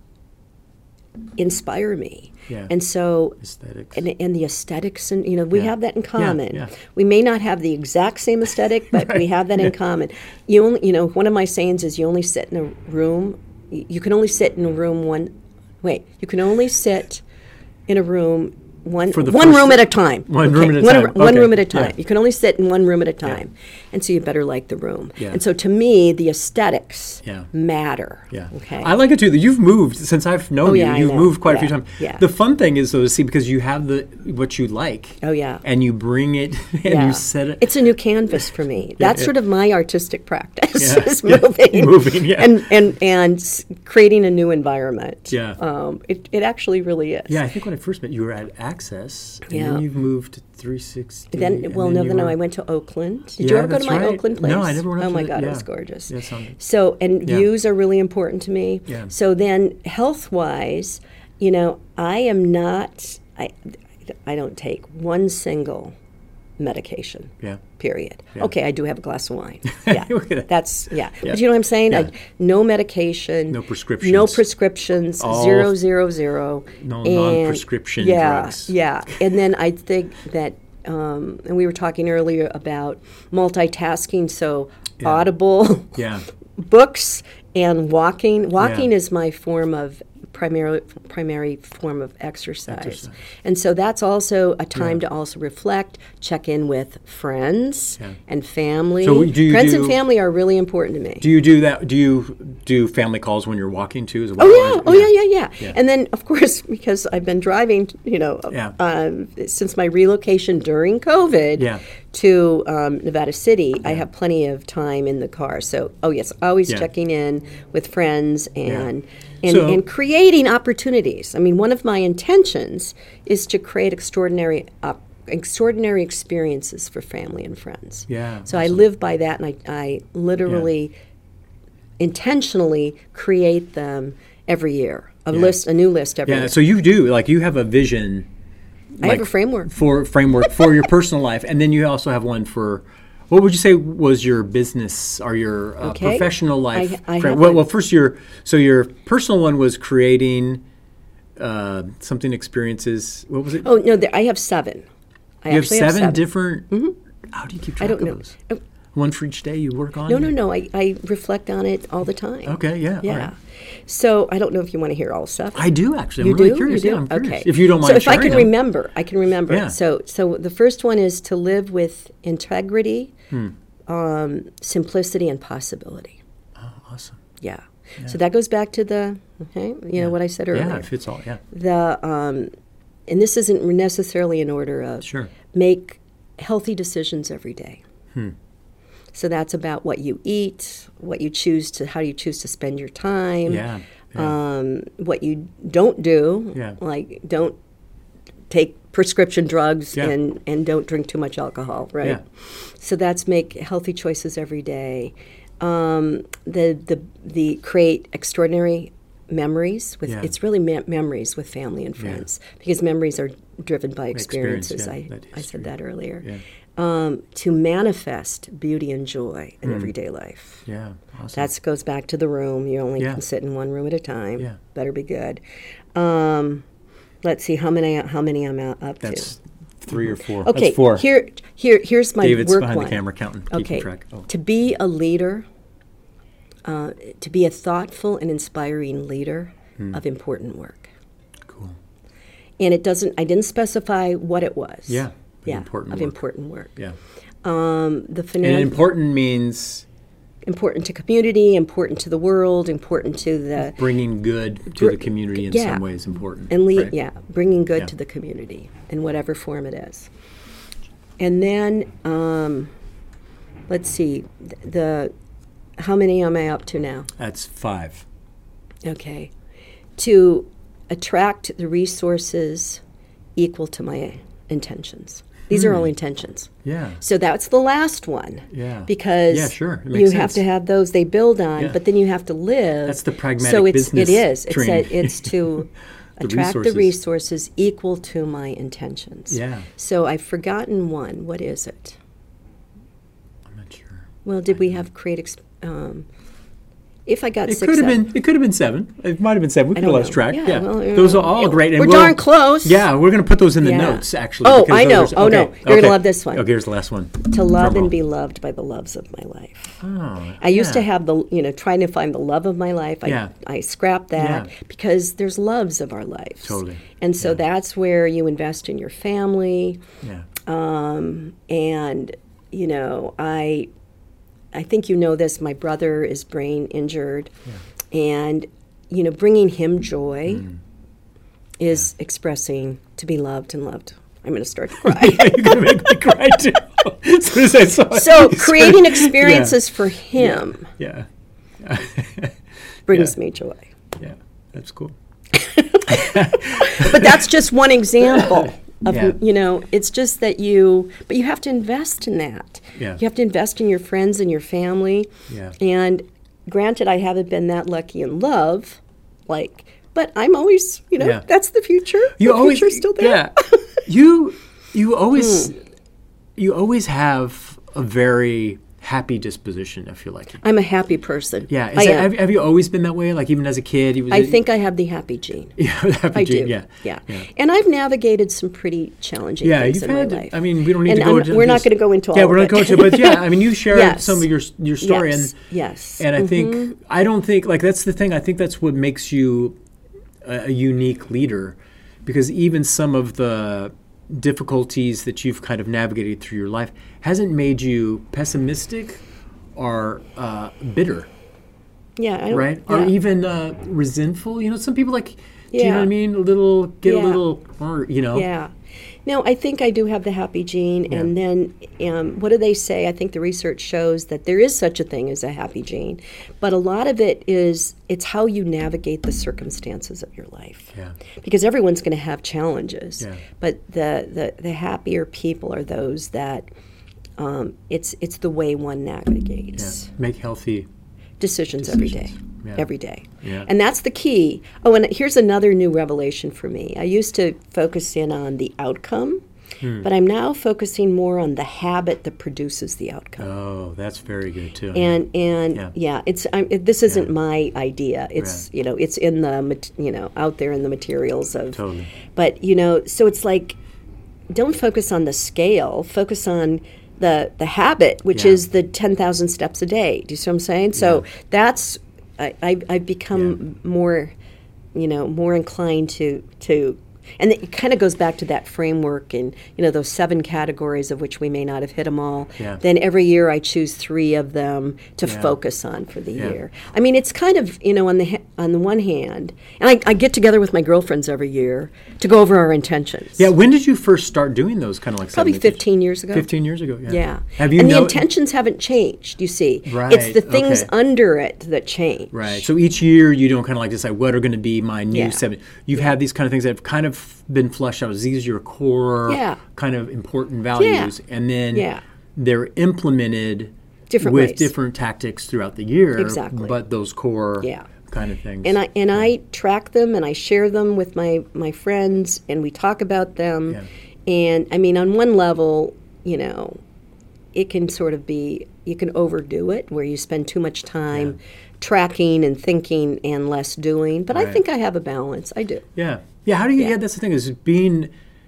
inspire me. Yeah. And so, aesthetics. And the aesthetics, and, we have that in common. Yeah. We may not have the exact same aesthetic, but we have that in common. You only, one of my sayings is you only sit in a room, you can only sit in a room you can only sit in a room one For the one first- room at a time. One room at a One, time. one Okay. room at a time. Yeah. You can only sit in one room at a time, and so you better like the room. Yeah. And so to me, the aesthetics Yeah. matter. Yeah. Okay. I like it too. That you've moved since I've known Oh, yeah, I you. You've know. moved quite a few Yeah, times. yeah. The fun thing is though to see because you have what you like. Oh, yeah. And you bring it and Yeah. you set it. It's a new canvas for me. That's yeah. sort of my artistic practice Yeah. is Yeah. moving, Moving, yeah. and creating a new environment. Yeah. It actually really is. Yeah, I think when I first met you were at Access, and Yeah. then you've moved to 360. Then, and well, then no, you no, were- I went to Oakland. Did Yeah, you ever go to that's my right. Oakland place? No, I never went up Oh to my the- God, it yeah. was gorgeous. Yeah, sounds- So, and Yeah. views are really important to me. Yeah. So then, health-wise, I am not. I don't take one single medication. Yeah. Period. Yeah. Okay, I do have a glass of wine. Yeah, Look at that. that's yeah. Yeah. But you know what I'm saying? Yeah. No medication. No prescriptions. No prescriptions. All- 0, 0, 0. No And- non-prescription yeah, drugs. Yeah, and then I think that, and we were talking earlier about multitasking. So Audible, Yeah. books, and walking. Walking Yeah. is my form of primary form of exercise. Exercise. And so that's also a time to also reflect, check in with friends Yeah. and family. So do you friends do- and family are really important to me. Do you do that? Do you do family calls when you're walking too as well? Oh yeah. Yeah. And then of course because I've been driving, Yeah. since my relocation during COVID Yeah. to Nevada City, I have plenty of time in the car. So yes, always Yeah. checking in with friends and So- and creating opportunities. I mean, one of my intentions is to create extraordinary experiences for family and friends. Yeah, So I live by that, and I literally intentionally create them every year. A new list every Yeah. year. So you do you have a vision. I have a framework. for your personal life, and then you also have one for. What would you say was your business or your Okay. professional life? I have well, one. well, first your personal one was creating something experiences. What was it? Oh no, I have 7. I you have actually seven different. How do you keep track I don't of know. those? One for each day you work on. No. I reflect on it all the time. Okay. Yeah. all Yeah. right. So I don't know if you want to hear all 7. I do actually. You I'm really do? curious. You do? Yeah, I'm curious. Okay. If you don't mind So if I sharing can them. remember, I can remember. Yeah. So the first one is to live with integrity, simplicity, and possibility. Oh, awesome. Yeah. So that goes back to what I said earlier. Yeah, it fits all. Yeah. And this isn't necessarily in order of Sure. make healthy decisions every day. So that's about what you eat, how you choose to spend your time. Yeah. What you don't do, Yeah. like don't take prescription drugs Yeah. and don't drink too much alcohol, right? Yeah. So that's make healthy choices every day. The create extraordinary memories with Yeah. it's really memories with family and friends because memories are driven by experiences. yeah, that I said that earlier. Yeah. To manifest beauty and joy in everyday life. Yeah. Awesome. That goes back to the room. You only Yeah. can sit in one room at a time. Yeah. Better be good. Let's see how many I'm up That's 3 or 4. to. Okay, That's 4. here's my David's work behind one. the camera counting, keeping Okay, track. Oh. to be a leader, to be a thoughtful and inspiring leader of important work. Cool. And I didn't specify what it was. Yeah. Yeah, Important of work. important work. Yeah. The And financial. important means Important to community, important to the world, important to the bringing good to the community in yeah. some ways important. and right? bringing good Yeah. to the community in whatever form it is. And then let's see, how many am I up to now? That's 5. Okay, to attract the resources equal to my intentions. These are all intentions. Yeah. So that's the last one. Yeah. Because Yeah, sure. It you makes have sense. to have those they build on, Yeah. but then you have to live. That's the pragmatic so business it is. train. It's to The attract resources. the resources equal to my intentions. Yeah. So I've forgotten one. What is it? I'm not sure. Well, did we have create If I got It 6, could have 7. been. It could have been 7. It might have been 7. We could have lost track. Yeah, well, those are all great. And we're darn close. Yeah, we're going to put those in the Yeah. notes actually. Oh, because I know. those are- Oh, no. You're going to love this one. Okay, here's the last one. To love Drum roll. and be loved by the loves of my life. Oh, I used to yeah. have trying to find the love of my life. Yeah. I scrapped that Yeah. because there's loves of our lives. Totally. And so that's where you invest in your family. Yeah. And, I think you know this. My brother is brain injured. And, bringing him joy is expressing to be loved and loved. I'm going to start to cry. You're going to make me cry too. As soon as I saw it. So creating experiences for him Yeah. brings me joy. Yeah. That's cool. But that's just one example of, Yeah. it's just that but you have to invest in that. Yeah. You have to invest in your friends and your family. Yeah. And granted, I haven't been that lucky in love, but I'm always, Yeah. that's the future. You the always future's still there. Yeah. You always have a very happy disposition, I feel like. I'm a happy person. Yeah. I am. Have you always been that way? Like even as a kid, you was I think I have the happy gene. yeah, the happy I gene, do. Yeah. And I've navigated some pretty challenging Yeah, things you've in had. my life. I mean, we don't need And to go into. we're not this- going to go into all Yeah, of we're not it. going to. But yeah, I mean, you shared Yes. some of your story, Yes. and Yes. and I think I don't think like that's the thing. I think that's what makes you a unique leader, because even some of the difficulties that you've kind of navigated through your life hasn't made you pessimistic or bitter, Yeah. I don't- right? yeah. Or even resentful. Some people like. Do you know what I Yeah. mean? A Yeah. little, Yeah. No, I think I do have the happy gene. Yeah. And then what do they say? I think the research shows that there is such a thing as a happy gene. But a lot of it's how you navigate the circumstances of your life. Yeah. Because everyone's going to have challenges. Yeah. But the happier people are those that it's the way one Yeah. navigates Make healthy. decisions every day. Yeah. Every day. Yeah. And that's the key. Oh, and here's another new revelation for me. I used to focus in on the outcome, but I'm now focusing more on the habit that produces the outcome. Oh, that's very good too. And Yeah. this isn't my idea. It's it's in the out there in the materials of. Totally. But so it's like, don't focus on the scale. Focus on the habit, which Yeah. is the 10,000 steps a day. Do you see what I'm saying? So that's I've become more, more inclined to. And it kind of goes back to that framework and, those 7 categories of which we may not have hit them all. Yeah. Then every year I choose 3 of them to Yeah. focus on for the Yeah. year. I mean, it's kind of, on the one hand, and I get together with my girlfriends every year to go over our intentions. Yeah, when did you first start doing those kind of like Probably 7 to 15 years ago. 15 years ago, yeah. Yeah. Have you and the know- intentions haven't changed, you see. Right, It's the things okay. under it that change. Right. So each year you don't kind of like decide what are going to be my new Yeah. 7. You've had these kind of things that have kind of been fleshed out. These are your core Yeah. kind of important values. And then Yeah. they're implemented Different with ways. different tactics throughout the year. Exactly. But those core Yeah. kind of things. And I track them and I share them with my friends and we talk about them. Yeah. And I mean, on one level, it can sort of be, you can overdo it where you spend too much time tracking and thinking and less doing. But I Right. think I have a balance. I do. Yeah. Yeah, how do you Yeah. yeah, that's the thing is being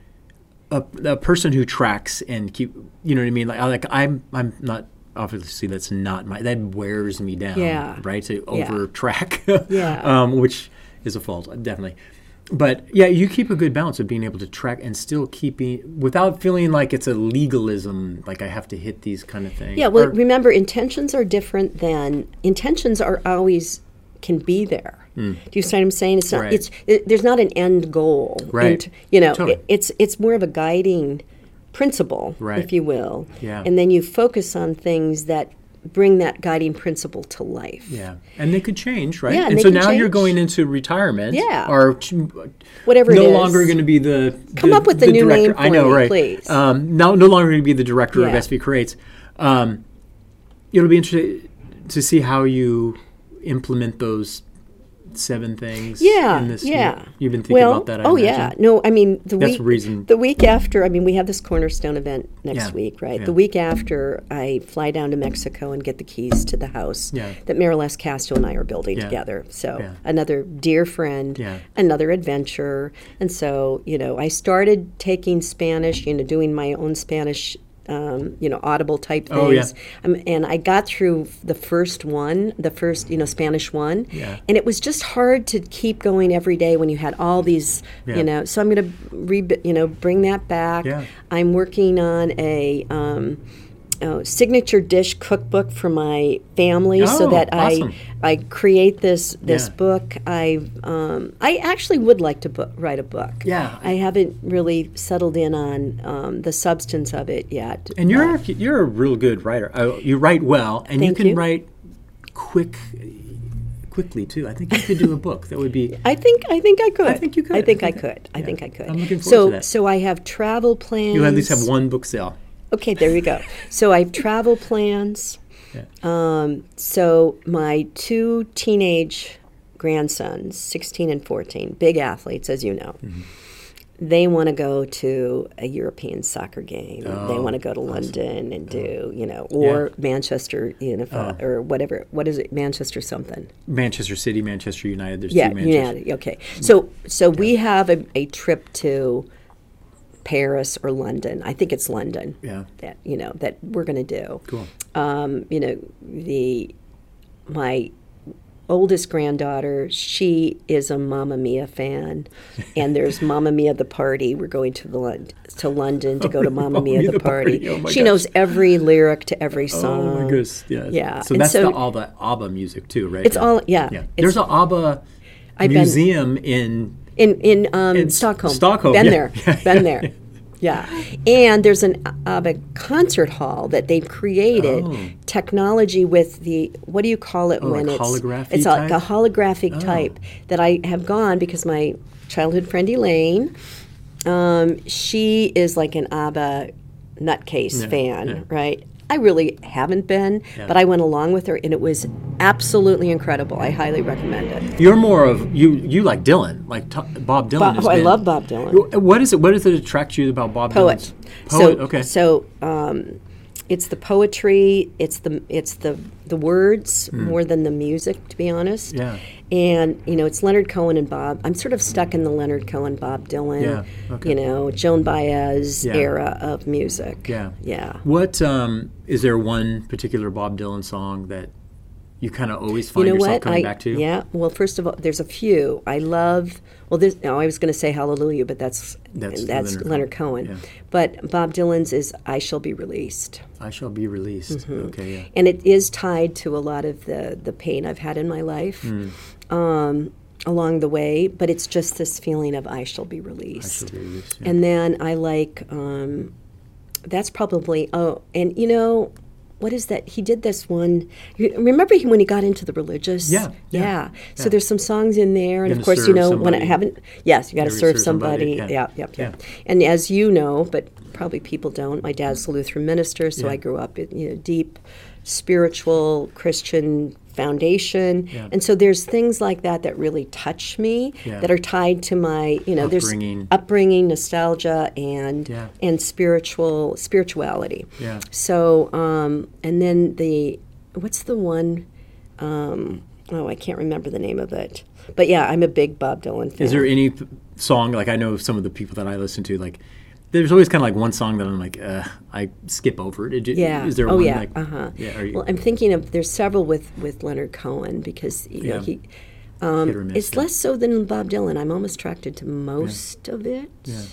a person who tracks and keep you know what I mean? Like I'm not obviously that's not that wears me down. Yeah. Right? To Yeah. over track. Yeah. Which is a fault, definitely. But yeah, you keep a good balance of being able to track and still keeping without feeling like it's a legalism, like I have to hit these kind of things. Yeah, well, Or- remember, intentions are different than intentions are always can be there. Do you see what I'm saying? It's not. Right. There's not an end goal. Right. And, Totally. it's more of a guiding principle, Right. if you will. Yeah. And then you focus on things that bring that guiding principle to life. Yeah, and they could change, right? Yeah, and and they so can now you're change. going into retirement. Yeah. Or Whatever it no is. longer going to be the Come up with a new director. name for I know, me, right? please. No longer going to be the director of Yeah. SV Creates. It'll be interesting to see how you implement those 7 things. Yeah, in this yeah. year? You've been thinking about that. I imagine. Yeah. No, I mean the week after. I mean, we have this Cornerstone event next week, right? Yeah. The week after, I fly down to Mexico and get the keys to the house that Mariles Castro and I are building together. So another dear friend, another adventure, and so I started taking Spanish, doing my own Spanish. Audible type things. And I got through the first, Spanish one. Yeah. And it was just hard to keep going every day when you had all these, so I'm going to, bring that back. Yeah. I'm working on a signature dish cookbook for my family so that awesome. I create this book. I actually would like to write a book. Yeah. I haven't really settled in on the substance of it yet. And you're a real good writer. You write well, and you can write quickly too. I think you could do a book. That would be. I think I could. I think you could. I think I could. I think I could. I'm looking forward to that. So I have travel plans. You'll at least have one book sale. Okay, there you go. So I have travel plans. Yeah. So my 2 teenage grandsons, 16 and 14, big athletes, as you know, they want to go to a European soccer game. They want to go to London and do, or Manchester, or whatever. What is it? Manchester something. Manchester City, Manchester United. There's 2 Manchester. United. Okay. So we have a trip to Paris or London. I think it's London. Yeah. That we're going to do. Cool. My oldest granddaughter, she is a Mamma Mia fan, and there's Mamma Mia the Party. We're going to London to go to Mamma Mia the Party. Oh she knows every lyric to every song. Oh my goodness! Yeah. Yeah. So that's all the ABBA music too, right? It's all There's an ABBA museum in Stockholm. Stockholm. Been there. Yeah. And there's an ABBA concert hall that they've created technology with what do you call it when like holographic it's type? like a holographic type that I have gone because my childhood friend Elaine, she is like an ABBA nutcase fan, right? I really haven't been, but I went along with her, and it was absolutely incredible. I highly recommend it. You're more of you like Dylan, like Bob Dylan. I love Bob Dylan. What is it? What does it attract you about Bob Dylan? Poet. Okay. So it's the poetry. It's the words more than the music, to be honest. Yeah. And it's Leonard Cohen and Bob. I'm sort of stuck in the Leonard Cohen, Bob Dylan. Yeah. Okay. Joan Baez era of music. Yeah. Yeah. What is there one particular Bob Dylan song that you kind of always find yourself coming back to? Yeah. Well, first of all, there's a few. I love. Well, I was going to say Hallelujah, but that's Leonard Cohen. Yeah. But Bob Dylan's is I Shall Be Released. I Shall Be Released. Mm-hmm. Okay, yeah. And it is tied to a lot of the pain I've had in my life along the way, but it's just this feeling of I shall be released. I shall be released, yeah. And then I like, that's probably, what is that? He did this one. Remember when he got into the religious? Yeah. So there's some songs in there, and of course, when I haven't. Yes, you got to serve somebody. Yeah. And as you know, but probably people don't. My dad's a Lutheran minister, so I grew up in deep spiritual Christian foundation, and so there's things like that really touch me that are tied to my there's upbringing, nostalgia, and spirituality. Yeah. So and then what's the one? I can't remember the name of it, but I'm a big Bob Dylan fan. Is there any song, like I know some of the people that I listen to, like there's always kind of like one song that I'm like, I skip over it. Is there one? Yeah. Well, I'm thinking of, there's several with Leonard Cohen because he it's less so than Bob Dylan. I'm almost attracted to most of it.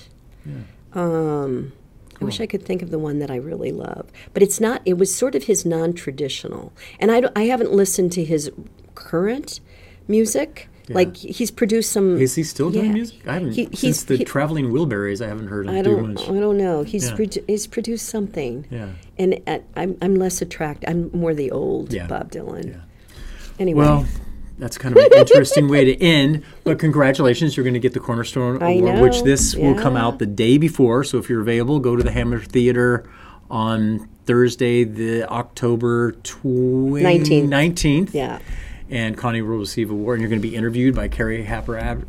I wish I could think of the one that I really love, but it's not. It was sort of his non-traditional, and I haven't listened to his current music. Yeah. Like he's produced some. Is he still doing music? I haven't since the Traveling Wilburys. I haven't heard him do much. I don't know. He's produced something. Yeah. And I'm less attracted. I'm more the old Bob Dylan. Yeah. Anyway. Well, that's kind of an interesting way to end. But congratulations, you're going to get the Cornerstone Award, which this will come out the day before. So if you're available, go to the Hammer Theater on Thursday, the October 19th. Yeah. and Connie will receive a award, and you're going to be interviewed by Carrie Hapner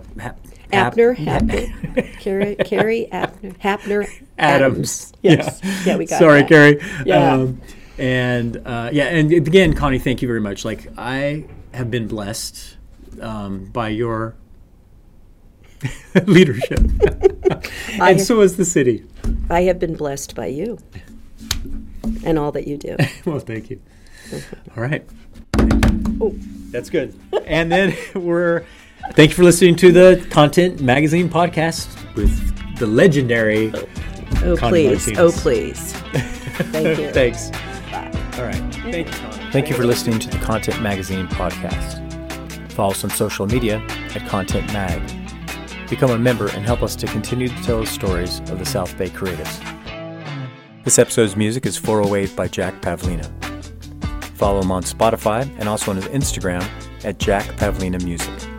Adams. Yes. Yeah, we got Sorry, that. Carrie. Yeah. And again, Connie, thank you very much. Like, I have been blessed by your leadership, and so is the city. I have been blessed by you and all that you do. Well, thank you. All right. Oh, that's good. And then thank you for listening to the Content Magazine podcast with the legendary Connie Martinez. Oh, please. Thank you. Thanks. Bye. All right. Thank you, Connie. Thank you for listening to the Content Magazine podcast. Follow us on social media at Content Mag. Become a member and help us to continue to tell the stories of the South Bay creatives. This episode's music is 408 by Jack Pavlina. Follow him on Spotify and also on his Instagram at Jack Pavlina Music.